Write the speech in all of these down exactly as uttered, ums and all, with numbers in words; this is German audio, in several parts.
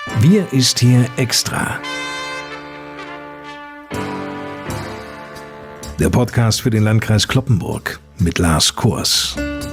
Wir ist hier extra. Der Podcast für den Landkreis Cloppenburg mit Lars Kurs.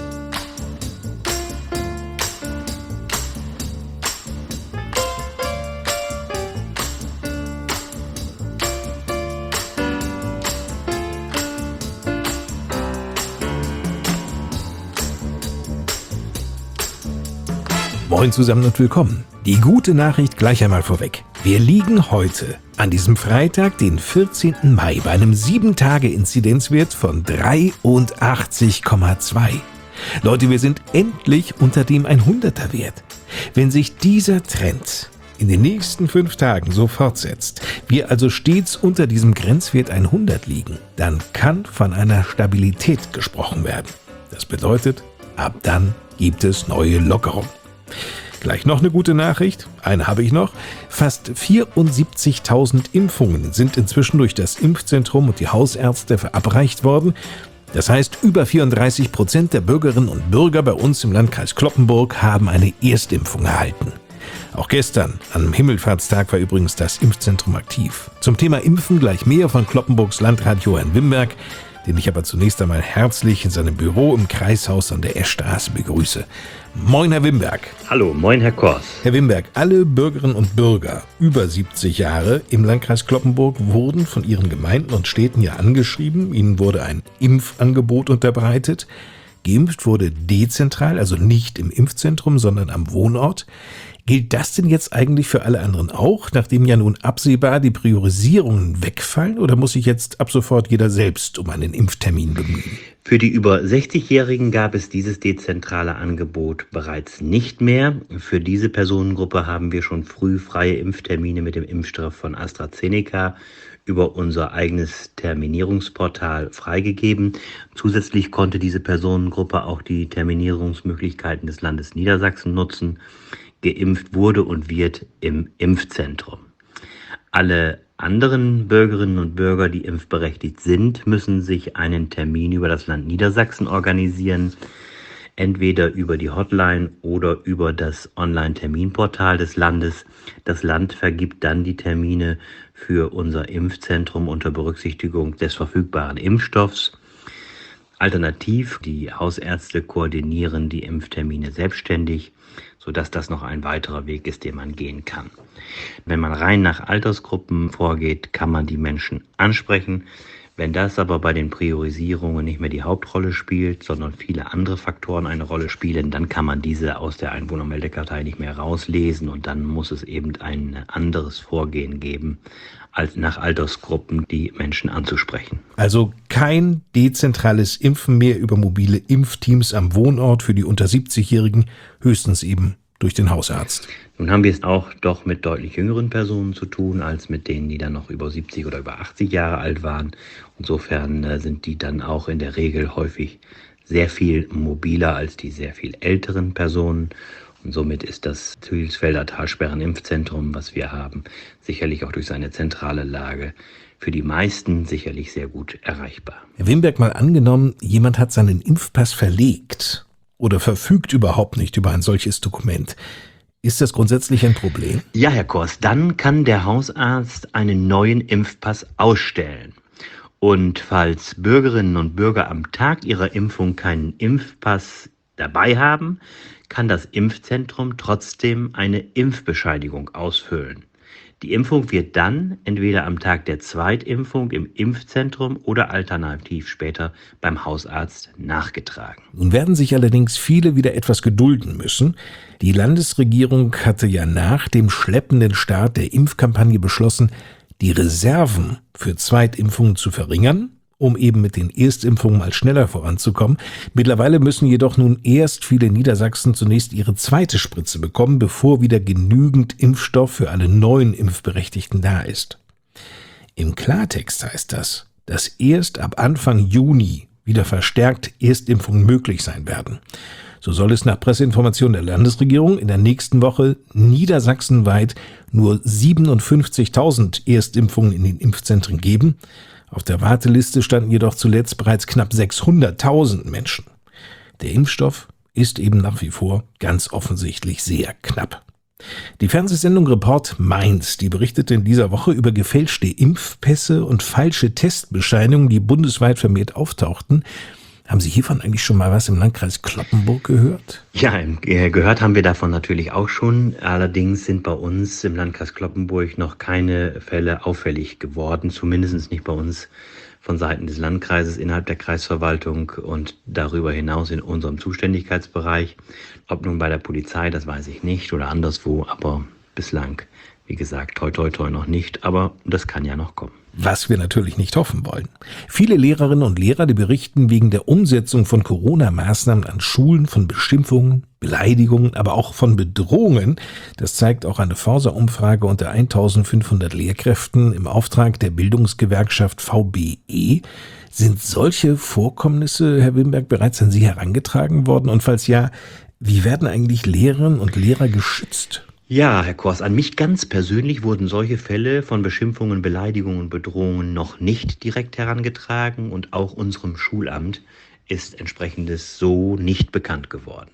Moin zusammen und willkommen. Die gute Nachricht gleich einmal vorweg. Wir liegen heute an diesem Freitag, den vierzehnten Mai, bei einem sieben Tage Inzidenzwert von dreiundachtzig Komma zwei. Leute, wir sind endlich unter dem hunderter Wert. Wenn sich dieser Trend in den nächsten fünf Tagen so fortsetzt, wir also stets unter diesem Grenzwert hundert liegen, dann kann von einer Stabilität gesprochen werden. Das bedeutet, ab dann gibt es neue Lockerungen. Gleich noch eine gute Nachricht, eine habe ich noch. Fast vierundsiebzigtausend Impfungen sind inzwischen durch das Impfzentrum und die Hausärzte verabreicht worden. Das heißt, über vierunddreißig Prozent der Bürgerinnen und Bürger bei uns im Landkreis Cloppenburg haben eine Erstimpfung erhalten. Auch gestern, am Himmelfahrtstag, war übrigens das Impfzentrum aktiv. Zum Thema Impfen gleich mehr von Cloppenburgs Landrat Johann Wimberg, den ich aber zunächst einmal herzlich in seinem Büro im Kreishaus an der Eschstraße begrüße. Moin, Herr Wimberg. Hallo, moin, Herr Kors. Herr Wimberg, alle Bürgerinnen und Bürger über siebzig Jahre im Landkreis Cloppenburg wurden von ihren Gemeinden und Städten ja angeschrieben. Ihnen wurde ein Impfangebot unterbreitet. Geimpft wurde dezentral, also nicht im Impfzentrum, sondern am Wohnort. Gilt das denn jetzt eigentlich für alle anderen auch, nachdem ja nun absehbar die Priorisierungen wegfallen, oder muss sich jetzt ab sofort jeder selbst um einen Impftermin bemühen? Für die über sechzigjährigen gab es dieses dezentrale Angebot bereits nicht mehr. Für diese Personengruppe haben wir schon früh freie Impftermine mit dem Impfstoff von AstraZeneca über unser eigenes Terminierungsportal freigegeben. Zusätzlich konnte diese Personengruppe auch die Terminierungsmöglichkeiten des Landes Niedersachsen nutzen. Geimpft wurde und wird im Impfzentrum. Alle anderen Bürgerinnen und Bürger, die impfberechtigt sind, müssen sich einen Termin über das Land Niedersachsen organisieren, entweder über die Hotline oder über das Online-Terminportal des Landes. Das Land vergibt dann die Termine für unser Impfzentrum unter Berücksichtigung des verfügbaren Impfstoffs. Alternativ, die Hausärzte koordinieren die Impftermine selbstständig, sodass das noch ein weiterer Weg ist, den man gehen kann. Wenn man rein nach Altersgruppen vorgeht, kann man die Menschen ansprechen. Wenn das aber bei den Priorisierungen nicht mehr die Hauptrolle spielt, sondern viele andere Faktoren eine Rolle spielen, dann kann man diese aus der Einwohnermeldekartei nicht mehr rauslesen und dann muss es eben ein anderes Vorgehen geben, als nach Altersgruppen die Menschen anzusprechen. Also kein dezentrales Impfen mehr über mobile Impfteams am Wohnort für die unter siebzigjährigen, höchstens eben durch den Hausarzt. Nun haben wir es auch doch mit deutlich jüngeren Personen zu tun, als mit denen, die dann noch über siebzig oder über achtzig Jahre alt waren. Insofern äh, sind die dann auch in der Regel häufig sehr viel mobiler als die sehr viel älteren Personen. Und somit ist das Zürichsfelder Talsperren-Impfzentrum, was wir haben, sicherlich auch durch seine zentrale Lage für die meisten sicherlich sehr gut erreichbar. Herr Wimberg, mal angenommen, jemand hat seinen Impfpass verlegt oder verfügt überhaupt nicht über ein solches Dokument. Ist das grundsätzlich ein Problem? Ja, Herr Kors, dann kann der Hausarzt einen neuen Impfpass ausstellen. Und falls Bürgerinnen und Bürger am Tag ihrer Impfung keinen Impfpass dabei haben, kann das Impfzentrum trotzdem eine Impfbescheinigung ausfüllen. Die Impfung wird dann entweder am Tag der Zweitimpfung im Impfzentrum oder alternativ später beim Hausarzt nachgetragen. Nun werden sich allerdings viele wieder etwas gedulden müssen. Die Landesregierung hatte ja nach dem schleppenden Start der Impfkampagne beschlossen, die Reserven für Zweitimpfungen zu verringern, um eben mit den Erstimpfungen mal schneller voranzukommen. Mittlerweile müssen jedoch nun erst viele Niedersachsen zunächst ihre zweite Spritze bekommen, bevor wieder genügend Impfstoff für alle neuen Impfberechtigten da ist. Im Klartext heißt das, dass erst ab Anfang Juni wieder verstärkt Erstimpfungen möglich sein werden. So soll es nach Presseinformation der Landesregierung in der nächsten Woche niedersachsenweit nur siebenundfünfzigtausend Erstimpfungen in den Impfzentren geben. Auf der Warteliste standen jedoch zuletzt bereits knapp sechshunderttausend Menschen. Der Impfstoff ist eben nach wie vor ganz offensichtlich sehr knapp. Die Fernsehsendung Report Mainz, die berichtete in dieser Woche über gefälschte Impfpässe und falsche Testbescheinigungen, die bundesweit vermehrt auftauchten. Haben Sie hiervon eigentlich schon mal was im Landkreis Cloppenburg gehört? Ja, gehört haben wir davon natürlich auch schon. Allerdings sind bei uns im Landkreis Cloppenburg noch keine Fälle auffällig geworden, zumindest nicht bei uns von Seiten des Landkreises innerhalb der Kreisverwaltung und darüber hinaus in unserem Zuständigkeitsbereich. Ob nun bei der Polizei, das weiß ich nicht, oder anderswo, aber bislang, wie gesagt, toi toi toi noch nicht, aber das kann ja noch kommen. Was wir natürlich nicht hoffen wollen. Viele Lehrerinnen und Lehrer, die berichten wegen der Umsetzung von Corona-Maßnahmen an Schulen von Beschimpfungen, Beleidigungen, aber auch von Bedrohungen. Das zeigt auch eine Forsa-Umfrage unter eintausendfünfhundert Lehrkräften im Auftrag der Bildungsgewerkschaft V B E. Sind solche Vorkommnisse, Herr Wimberg, bereits an Sie herangetragen worden? Und falls ja, wie werden eigentlich Lehrerinnen und Lehrer geschützt? Ja, Herr Kors, an mich ganz persönlich wurden solche Fälle von Beschimpfungen, Beleidigungen und Bedrohungen noch nicht direkt herangetragen und auch unserem Schulamt ist entsprechendes so nicht bekannt geworden.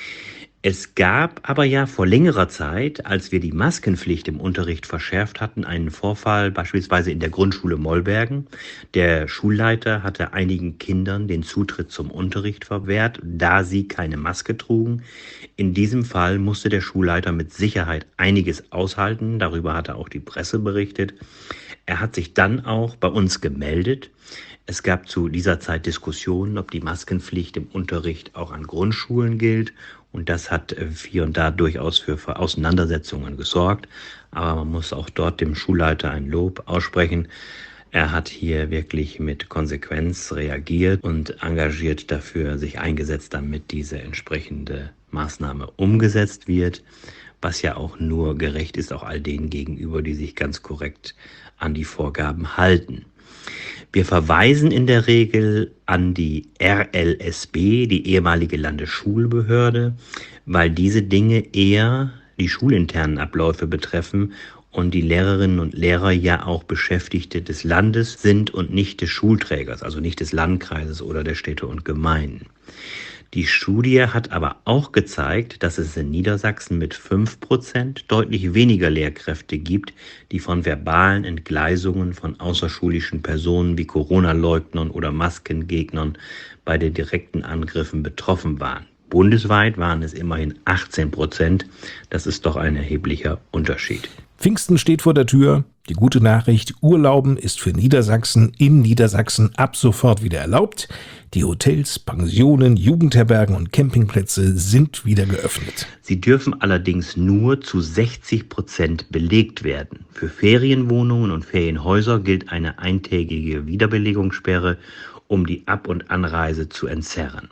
Es gab aber ja vor längerer Zeit, als wir die Maskenpflicht im Unterricht verschärft hatten, einen Vorfall beispielsweise in der Grundschule Mollbergen. Der Schulleiter hatte einigen Kindern den Zutritt zum Unterricht verwehrt, da sie keine Maske trugen. In diesem Fall musste der Schulleiter mit Sicherheit einiges aushalten, darüber hatte auch die Presse berichtet. Er hat sich dann auch bei uns gemeldet. Es gab zu dieser Zeit Diskussionen, ob die Maskenpflicht im Unterricht auch an Grundschulen gilt. Und das hat hier und da durchaus für Auseinandersetzungen gesorgt. Aber man muss auch dort dem Schulleiter ein Lob aussprechen. Er hat hier wirklich mit Konsequenz reagiert und engagiert dafür sich eingesetzt, damit diese entsprechende Maßnahme umgesetzt wird, was ja auch nur gerecht ist, auch all denen gegenüber, die sich ganz korrekt an die Vorgaben halten. Wir verweisen in der Regel an die R L S B, die ehemalige Landesschulbehörde, weil diese Dinge eher die schulinternen Abläufe betreffen und die Lehrerinnen und Lehrer ja auch Beschäftigte des Landes sind und nicht des Schulträgers, also nicht des Landkreises oder der Städte und Gemeinden. Die Studie hat aber auch gezeigt, dass es in Niedersachsen mit fünf Prozent deutlich weniger Lehrkräfte gibt, die von verbalen Entgleisungen von außerschulischen Personen wie Corona-Leugnern oder Maskengegnern bei den direkten Angriffen betroffen waren. Bundesweit waren es immerhin achtzehn Prozent. Das ist doch ein erheblicher Unterschied. Pfingsten steht vor der Tür. Die gute Nachricht, Urlauben ist für Niedersachsen in Niedersachsen ab sofort wieder erlaubt. Die Hotels, Pensionen, Jugendherbergen und Campingplätze sind wieder geöffnet. Sie dürfen allerdings nur zu sechzig Prozent belegt werden. Für Ferienwohnungen und Ferienhäuser gilt eine eintägige Wiederbelegungssperre, um die Ab- und Anreise zu entzerren.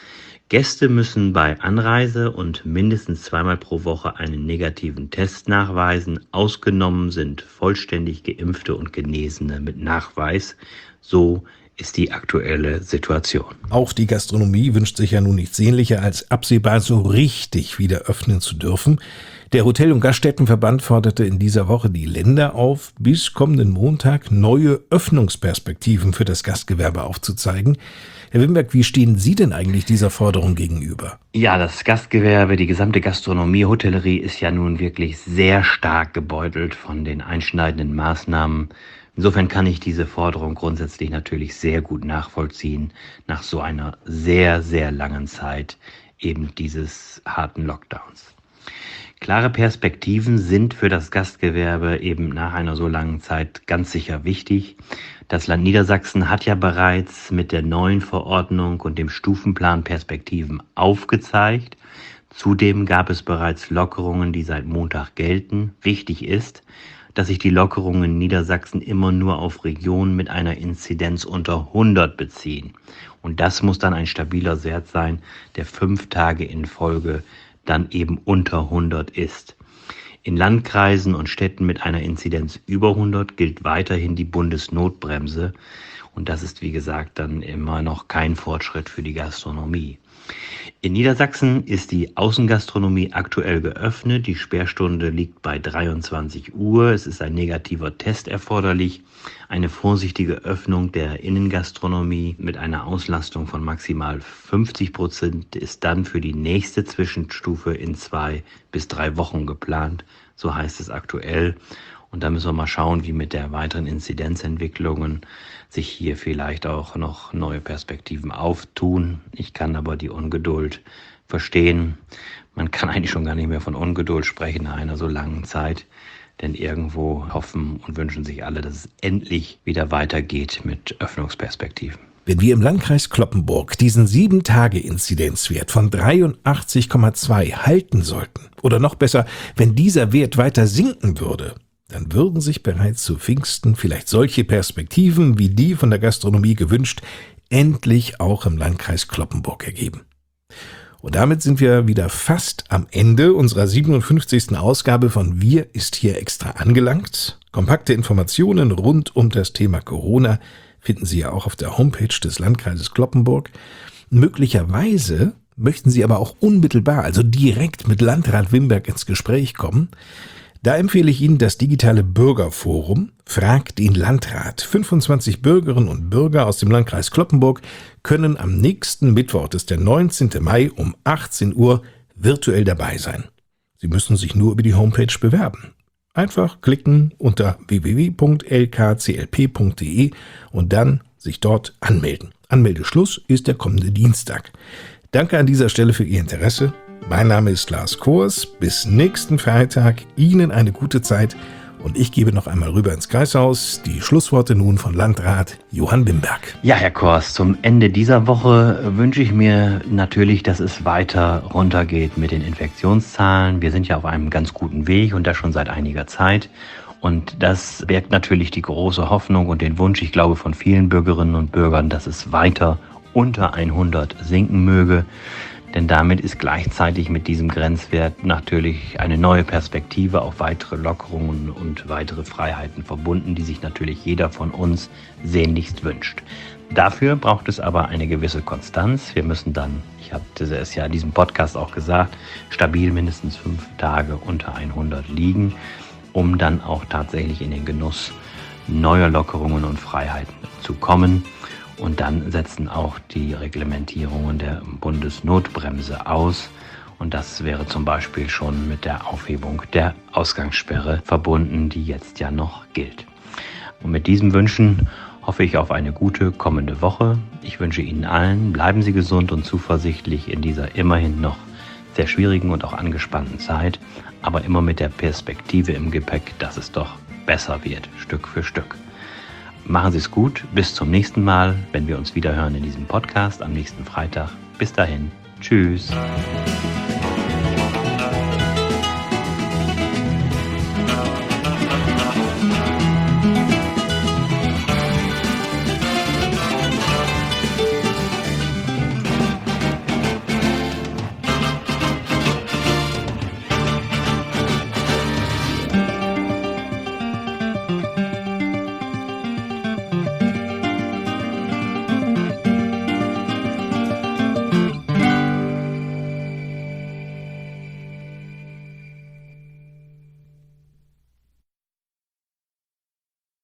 Gäste müssen bei Anreise und mindestens zweimal pro Woche einen negativen Test nachweisen. Ausgenommen sind vollständig Geimpfte und Genesene mit Nachweis. So ist die aktuelle Situation. Auch die Gastronomie wünscht sich ja nun nichts sehnlicher, als absehbar so richtig wieder öffnen zu dürfen. Der Hotel- und Gaststättenverband forderte in dieser Woche die Länder auf, bis kommenden Montag neue Öffnungsperspektiven für das Gastgewerbe aufzuzeigen. Herr Wimberg, wie stehen Sie denn eigentlich dieser Forderung gegenüber? Ja, das Gastgewerbe, die gesamte Gastronomie, Hotellerie ist ja nun wirklich sehr stark gebeutelt von den einschneidenden Maßnahmen. Insofern kann ich diese Forderung grundsätzlich natürlich sehr gut nachvollziehen, nach so einer sehr, sehr langen Zeit eben dieses harten Lockdowns. Klare Perspektiven sind für das Gastgewerbe eben nach einer so langen Zeit ganz sicher wichtig. Das Land Niedersachsen hat ja bereits mit der neuen Verordnung und dem Stufenplan Perspektiven aufgezeigt. Zudem gab es bereits Lockerungen, die seit Montag gelten. Wichtig ist, dass sich die Lockerungen in Niedersachsen immer nur auf Regionen mit einer Inzidenz unter hundert beziehen. Und das muss dann ein stabiler Wert sein, der fünf Tage in Folge dann eben unter hundert ist. In Landkreisen und Städten mit einer Inzidenz über hundert gilt weiterhin die Bundesnotbremse. Und das ist, wie gesagt, dann immer noch kein Fortschritt für die Gastronomie. In Niedersachsen ist die Außengastronomie aktuell geöffnet. Die Sperrstunde liegt bei dreiundzwanzig Uhr. Es ist ein negativer Test erforderlich. Eine vorsichtige Öffnung der Innengastronomie mit einer Auslastung von maximal fünfzig Prozent ist dann für die nächste Zwischenstufe in zwei bis drei Wochen geplant. So heißt es aktuell. Und da müssen wir mal schauen, wie mit der weiteren Inzidenzentwicklungen sich hier vielleicht auch noch neue Perspektiven auftun. Ich kann aber die Ungeduld verstehen. Man kann eigentlich schon gar nicht mehr von Ungeduld sprechen nach einer so langen Zeit. Denn irgendwo hoffen und wünschen sich alle, dass es endlich wieder weitergeht mit Öffnungsperspektiven. Wenn wir im Landkreis Cloppenburg diesen sieben Tage Inzidenzwert von dreiundachtzig Komma zwei halten sollten, oder noch besser, wenn dieser Wert weiter sinken würde, dann würden sich bereits zu Pfingsten vielleicht solche Perspektiven wie die von der Gastronomie gewünscht, endlich auch im Landkreis Cloppenburg ergeben. Und damit sind wir wieder fast am Ende unserer siebenundfünfzigsten Ausgabe von Wir ist hier extra angelangt. Kompakte Informationen rund um das Thema Corona finden Sie ja auch auf der Homepage des Landkreises Cloppenburg. Möglicherweise möchten Sie aber auch unmittelbar, also direkt mit Landrat Wimberg ins Gespräch kommen. Da empfehle ich Ihnen das digitale Bürgerforum Frag den Landrat. fünfundzwanzig Bürgerinnen und Bürger aus dem Landkreis Cloppenburg können am nächsten Mittwoch, das ist der neunzehnten Mai um achtzehn Uhr, virtuell dabei sein. Sie müssen sich nur über die Homepage bewerben. Einfach klicken unter w w w punkt l k c l p punkt d e und dann sich dort anmelden. Anmeldeschluss ist der kommende Dienstag. Danke an dieser Stelle für Ihr Interesse. Mein Name ist Lars Kors. Bis nächsten Freitag. Ihnen eine gute Zeit. Und ich gebe noch einmal rüber ins Kreishaus. Die Schlussworte nun von Landrat Johann Wimberg. Ja, Herr Kors, zum Ende dieser Woche wünsche ich mir natürlich, dass es weiter runtergeht mit den Infektionszahlen. Wir sind ja auf einem ganz guten Weg und das schon seit einiger Zeit. Und das birgt natürlich die große Hoffnung und den Wunsch, ich glaube, von vielen Bürgerinnen und Bürgern, dass es weiter unter hundert sinken möge. Denn damit ist gleichzeitig mit diesem Grenzwert natürlich eine neue Perspektive auf weitere Lockerungen und weitere Freiheiten verbunden, die sich natürlich jeder von uns sehnlichst wünscht. Dafür braucht es aber eine gewisse Konstanz. Wir müssen dann, ich hatte es ja in diesem Podcast auch gesagt, stabil mindestens fünf Tage unter hundert liegen, um dann auch tatsächlich in den Genuss neuer Lockerungen und Freiheiten zu kommen. Und dann setzen auch die Reglementierungen der Bundesnotbremse aus. Und das wäre zum Beispiel schon mit der Aufhebung der Ausgangssperre verbunden, die jetzt ja noch gilt. Und mit diesen Wünschen hoffe ich auf eine gute kommende Woche. Ich wünsche Ihnen allen, bleiben Sie gesund und zuversichtlich in dieser immerhin noch sehr schwierigen und auch angespannten Zeit, aber immer mit der Perspektive im Gepäck, dass es doch besser wird, Stück für Stück. Machen Sie es gut, bis zum nächsten Mal, wenn wir uns wieder hören in diesem Podcast am nächsten Freitag. Bis dahin, tschüss.